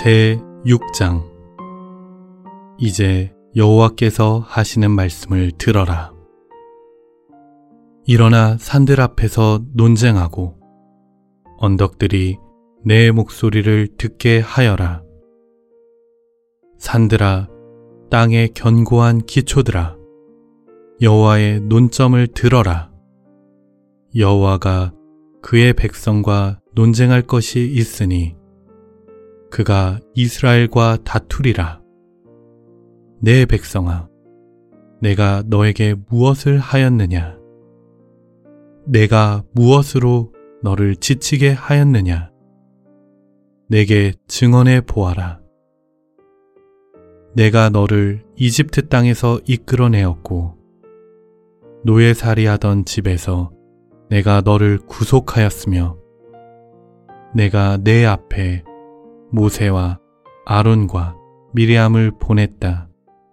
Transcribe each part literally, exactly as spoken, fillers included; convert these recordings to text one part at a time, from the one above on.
제육 장. 이제 여호와께서 하시는 말씀을 들어라. 일어나 산들 앞에서 논쟁하고 언덕들이 내 목소리를 듣게 하여라. 산들아, 땅의 견고한 기초들아, 여호와의 논점을 들어라. 여호와가 그의 백성과 논쟁할 것이 있으니 그가 이스라엘과 다투리라. 내 백성아, 내가 너에게 무엇을 하였느냐? 내가 무엇으로 너를 지치게 하였느냐? 내게 증언해 보아라. 내가 너를 이집트 땅에서 이끌어내었고 노예살이하던 집에서 내가 너를 구속하였으며 내가 내 앞에 모세와 아론과 미리암을 보냈다.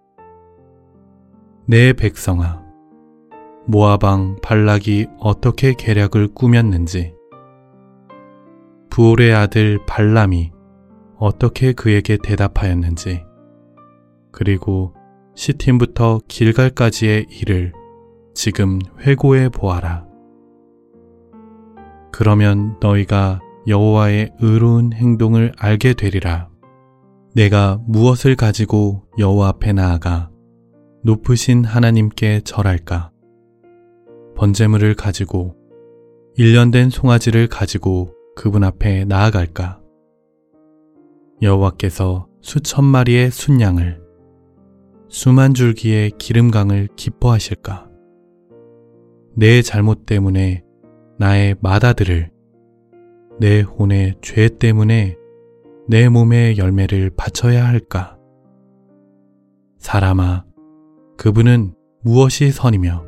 내 백성아, 모압 왕 발락이 어떻게 계략을 꾸몄는지, 부올의 아들 발람이 어떻게 그에게 대답하였는지, 그리고 시팀부터 길갈까지의 일을 지금 회고해 보아라. 그러면 너희가 여호와의 의로운 행동을 알게 되리라. 내가 무엇을 가지고 여호와 앞에 나아가 높으신 하나님께 절할까? 번제물을 가지고 일련된 송아지를 가지고 그분 앞에 나아갈까? 여호와께서 수천 마리의 순양을, 수만 줄기의 기름강을 기뻐하실까? 내 잘못 때문에 나의 맏아들을, 내 혼의 죄 때문에 내 몸의 열매를 바쳐야 할까? 사람아, 그분은 무엇이 선이며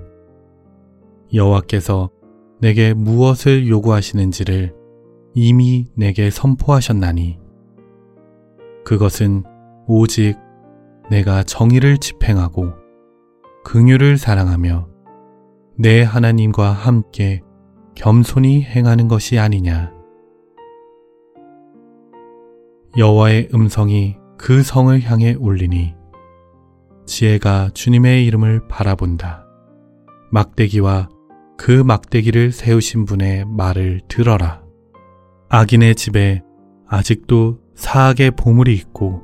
여호와께서 내게 무엇을 요구하시는지를 이미 내게 선포하셨나니 그것은 오직 내가 정의를 집행하고 긍휼을 사랑하며 내 하나님과 함께 겸손히 행하는 것이 아니냐. 여호와의 음성이 그 성을 향해 울리니 지혜가 주님의 이름을 바라본다. 막대기와 그 막대기를 세우신 분의 말을 들어라. 악인의 집에 아직도 사악의 보물이 있고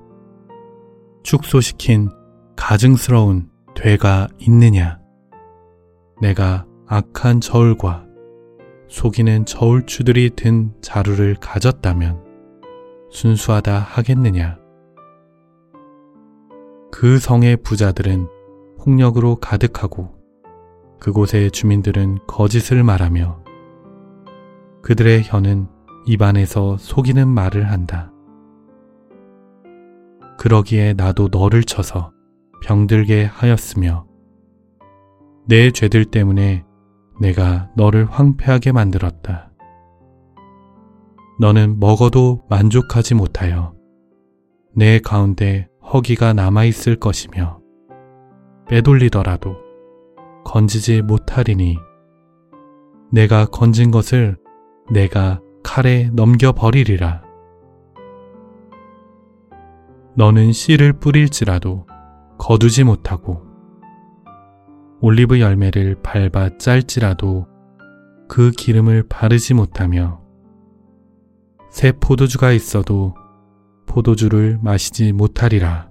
축소시킨 가증스러운 되가 있느냐? 내가 악한 저울과 속이는 저울추들이 든 자루를 가졌다면 순수하다 하겠느냐? 그 성의 부자들은 폭력으로 가득하고 그곳의 주민들은 거짓을 말하며 그들의 혀는 입안에서 속이는 말을 한다. 그러기에 나도 너를 쳐서 병들게 하였으며 내 죄들 때문에 내가 너를 황폐하게 만들었다. 너는 먹어도 만족하지 못하여 내 가운데 허기가 남아있을 것이며 빼돌리더라도 건지지 못하리니 내가 건진 것을 내가 칼에 넘겨버리리라. 너는 씨를 뿌릴지라도 거두지 못하고 올리브 열매를 밟아 짤지라도 그 기름을 바르지 못하며 새 포도주가 있어도 포도주를 마시지 못하리라.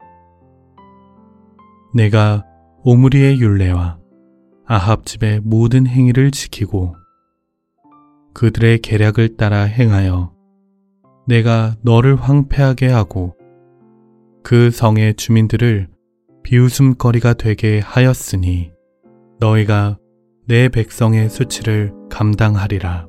내가 오므리의 율례와 아합집의 모든 행위를 지키고 그들의 계략을 따라 행하여 내가 너를 황폐하게 하고 그 성의 주민들을 비웃음거리가 되게 하였으니 너희가 내 백성의 수치를 감당하리라.